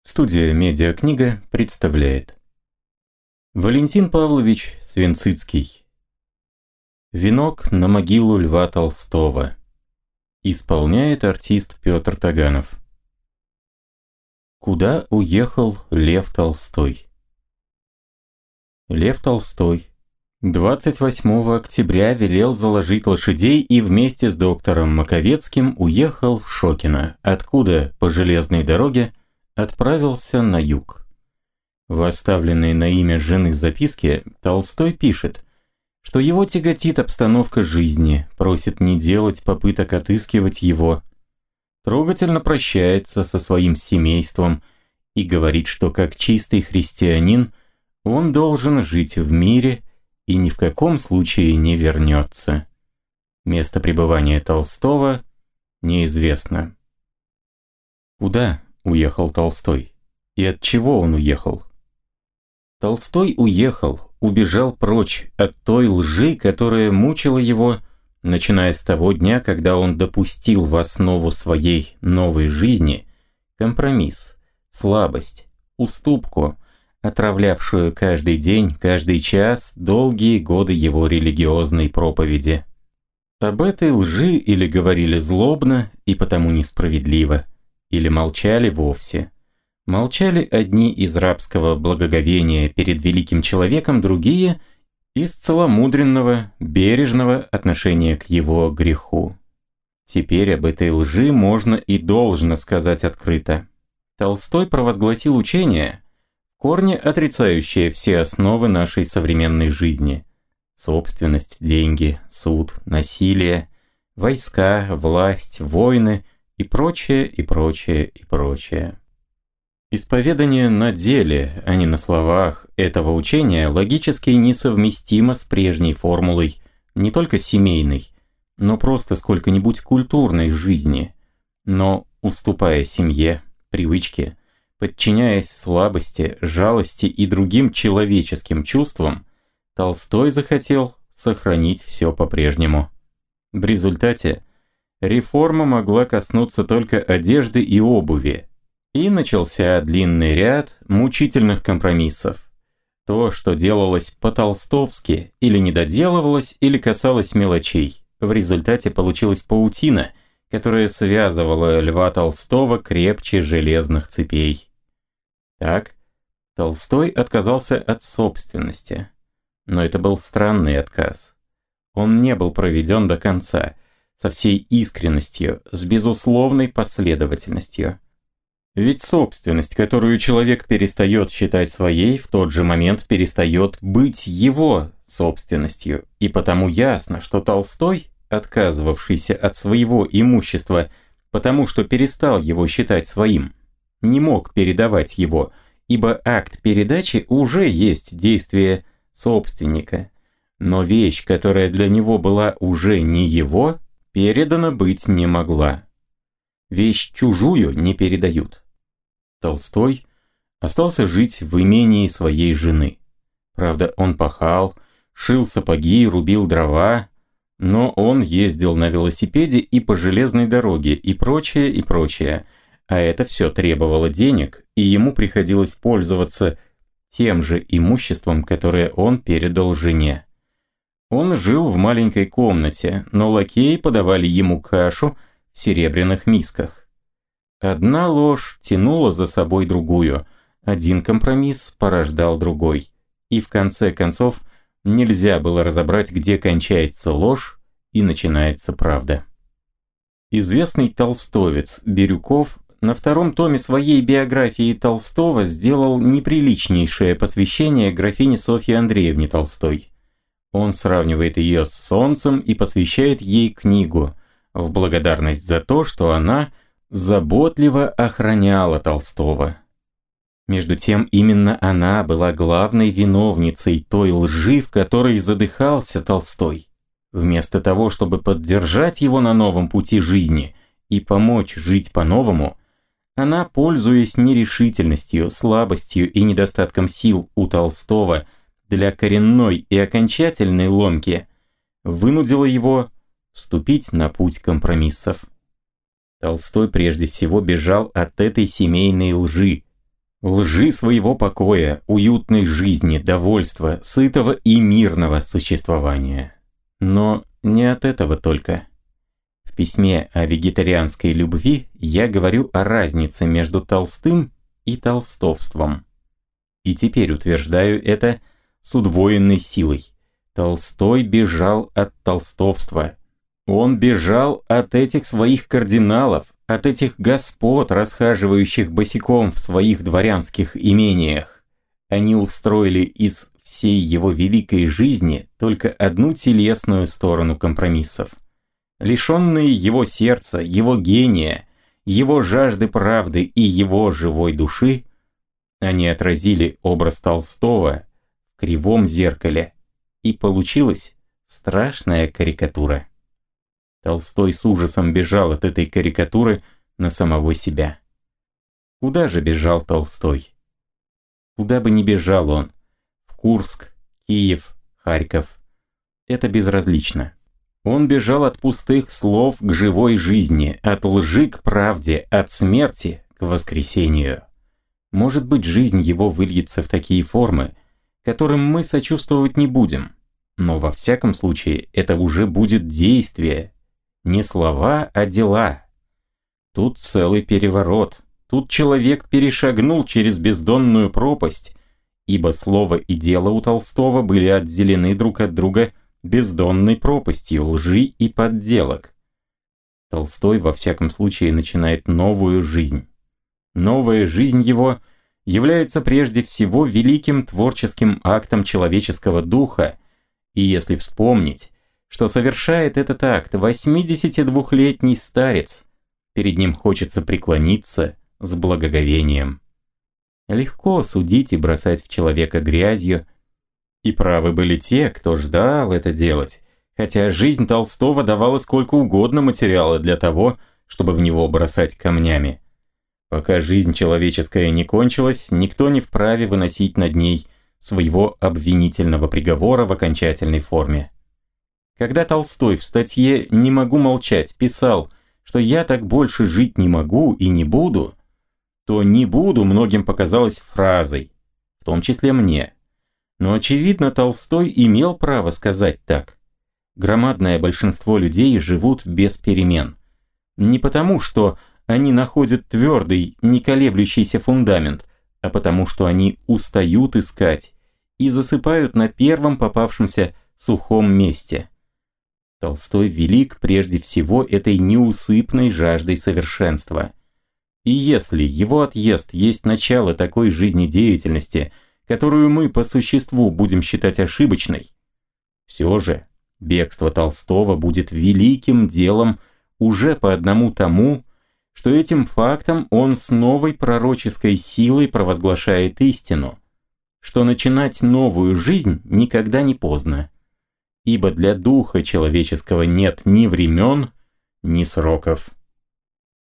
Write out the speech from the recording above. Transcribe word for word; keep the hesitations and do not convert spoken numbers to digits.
Студия «Медиакнига» представляет. Валентин Павлович Свинцицкий. Венок на могилу Льва Толстого. Исполняет артист Петр Таганов. Куда уехал Лев Толстой? Лев Толстой двадцать восьмого октября велел заложить лошадей и вместе с доктором Маковецким уехал в Шокино, откуда по железной дороге отправился на юг. В оставленной на имя жены записке Толстой пишет, что его тяготит обстановка жизни, просит не делать попыток отыскивать его, трогательно прощается со своим семейством и говорит, что как чистый христианин он должен жить в мире и ни в каком случае не вернется. Место пребывания Толстого неизвестно. Куда уехал Толстой? И от чего он уехал? Толстой уехал, убежал прочь от той лжи, которая мучила его, начиная с того дня, когда он допустил в основу своей новой жизни компромисс, слабость, уступку, отравлявшую каждый день, каждый час, долгие годы его религиозной проповеди. Об этой лжи или говорили злобно и потому несправедливо, или молчали вовсе. Молчали одни из рабского благоговения перед великим человеком, другие – из целомудренного, бережного отношения к его греху. Теперь об этой лжи можно и должно сказать открыто. Толстой провозгласил учение, в корне отрицающее все основы нашей современной жизни. Собственность, деньги, суд, насилие, войска, власть, войны – и прочее, и прочее, и прочее. Исповедание на деле, а не на словах, этого учения логически несовместимо с прежней формулой не только семейной, но просто сколько-нибудь культурной жизни. Но, уступая семье, привычке, подчиняясь слабости, жалости и другим человеческим чувствам, Толстой захотел сохранить все по-прежнему. В результате реформа могла коснуться только одежды и обуви, и начался длинный ряд мучительных компромиссов. То, что делалось по-толстовски, или недоделывалось, или касалось мелочей. В результате получилась паутина, которая связывала Льва Толстого крепче железных цепей. Так, Толстой отказался от собственности. Но это был странный отказ. Он не был проведен до конца, со всей искренностью, с безусловной последовательностью. Ведь собственность, которую человек перестает считать своей, в тот же момент перестает быть его собственностью, и потому ясно, что Толстой, отказывавшийся от своего имущества, потому что перестал его считать своим, не мог передавать его, ибо акт передачи уже есть действие собственника. Но вещь, которая для него была уже не его, передана быть не могла. Вещь чужую не передают. Толстой остался жить в имении своей жены. Правда, он пахал, шил сапоги, рубил дрова, но он ездил на велосипеде и по железной дороге, и прочее, и прочее. А это все требовало денег, и ему приходилось пользоваться тем же имуществом, которое он передал жене. Он жил в маленькой комнате, но лакеи подавали ему кашу в серебряных мисках. Одна ложь тянула за собой другую, один компромисс порождал другой. И в конце концов нельзя было разобрать, где кончается ложь и начинается правда. Известный толстовец Бирюков на втором томе своей биографии Толстого сделал неприличнейшее посвящение графине Софье Андреевне Толстой. Он сравнивает ее с солнцем и посвящает ей книгу в благодарность за то, что она заботливо охраняла Толстого. Между тем, именно она была главной виновницей той лжи, в которой задыхался Толстой. Вместо того, чтобы поддержать его на новом пути жизни и помочь жить по-новому, она, пользуясь нерешительностью, слабостью и недостатком сил у Толстого для коренной и окончательной ломки, вынудила его вступить на путь компромиссов. Толстой прежде всего бежал от этой семейной лжи, лжи своего покоя, уютной жизни, довольства, сытого и мирного существования. Но не от этого только. В письме о вегетарианской любви я говорю о разнице между толстым и толстовством. И теперь утверждаю это с удвоенной силой. Толстой бежал от толстовства. Он бежал от этих своих кардиналов, от этих господ, расхаживающих босиком в своих дворянских имениях. Они устроили из всей его великой жизни только одну телесную сторону компромиссов. Лишенные его сердца, его гения, его жажды правды и его живой души, они отразили образ Толстого в кривом зеркале, и получилась страшная карикатура. Толстой с ужасом бежал от этой карикатуры на самого себя. Куда же бежал Толстой? Куда бы ни бежал он, в Курск, Киев, Харьков, это безразлично. Он бежал от пустых слов к живой жизни, от лжи к правде, от смерти к воскресению. Может быть, жизнь его выльется в такие формы, которым мы сочувствовать не будем, но во всяком случае это уже будет действие, не слова, а дела. Тут целый переворот, тут человек перешагнул через бездонную пропасть, ибо слово и дело у Толстого были отделены друг от друга бездонной пропастью лжи и подделок. Толстой во всяком случае начинает новую жизнь. Новая жизнь его является прежде всего великим творческим актом человеческого духа, и если вспомнить, что совершает этот акт восьмидесятидвухлетний старец, перед ним хочется преклониться с благоговением. Легко судить и бросать в человека грязью, и правы были те, кто ждал это делать, хотя жизнь Толстого давала сколько угодно материала для того, чтобы в него бросать камнями. Пока жизнь человеческая не кончилась, никто не вправе выносить над ней своего обвинительного приговора в окончательной форме. Когда Толстой в статье «Не могу молчать» писал, что «я так больше жить не могу и не буду», то «не буду» многим показалось фразой, в том числе мне. Но очевидно, Толстой имел право сказать так. Громадное большинство людей живут без перемен. Не потому, что они находят твердый, не колеблющийся фундамент, а потому, что они устают искать и засыпают на первом попавшемся сухом месте. Толстой велик прежде всего этой неусыпной жаждой совершенства. И если его отъезд есть начало такой жизнедеятельности, которую мы по существу будем считать ошибочной, все же бегство Толстого будет великим делом уже по одному тому, что этим фактом он с новой пророческой силой провозглашает истину, что начинать новую жизнь никогда не поздно, ибо для духа человеческого нет ни времен, ни сроков.